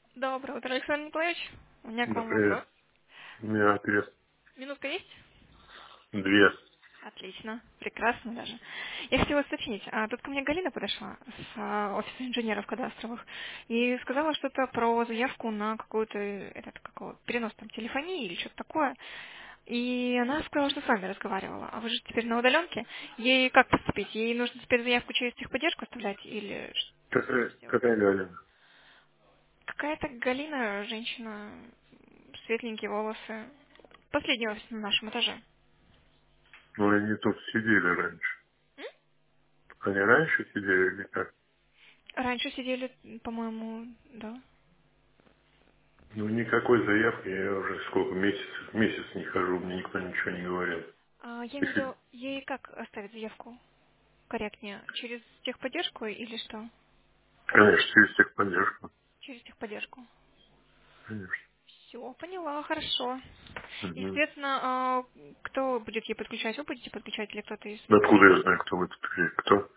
Доброе утро, Александр Николаевич. У меня к Да, вам привет. вопрос. У меня ответ. Минутка есть? Две. Отлично, прекрасно даже. Я хотела уточнить, тут ко мне Галина подошла с офиса инженеров кадастровых и сказала что-то про заявку на какой-то перенос там телефонии или что-то такое. И она сказала, что с вами разговаривала. А вы же теперь на удаленке. Ей как поступить? Ей нужно теперь заявку через техподдержку оставлять или что сделать? Какая Галина? Какая-то Галина, женщина, светленькие волосы. Последний офис на нашем этаже. Ну, они тут сидели раньше. Они раньше сидели или как? Раньше сидели, по-моему, да. Ну, никакой заявки, я уже сколько месяц не хожу, мне никто ничего не говорил. Я имею в Если, виду, ей как оставить заявку корректнее? Через техподдержку или что? конечно, через техподдержку. Через техподдержку. Конечно. Все, поняла, хорошо. И, Угу. соответственно, кто будет ей подключать? Вы будете подключать или кто-то из Да откуда я менеджеров? знаю, кто будет подключать?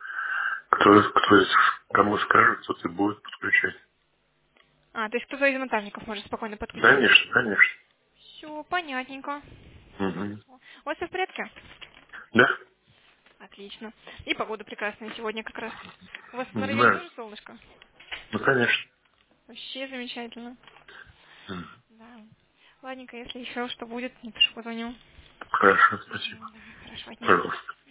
Кому скажет, тот и будет подключать. То есть кто-то из монтажников может спокойно подключить. Конечно, конечно. Все, понятненько. Угу. У вас все в порядке? Да? Отлично. И погода прекрасная сегодня как раз. У вас на районе Да. тоже солнышко? Ну, конечно. Вообще замечательно. Мгм. Да. Ладненько, если еще что будет, напишу, позвоню. Хорошо, спасибо. Да, хорошего дня. Пожалуйста.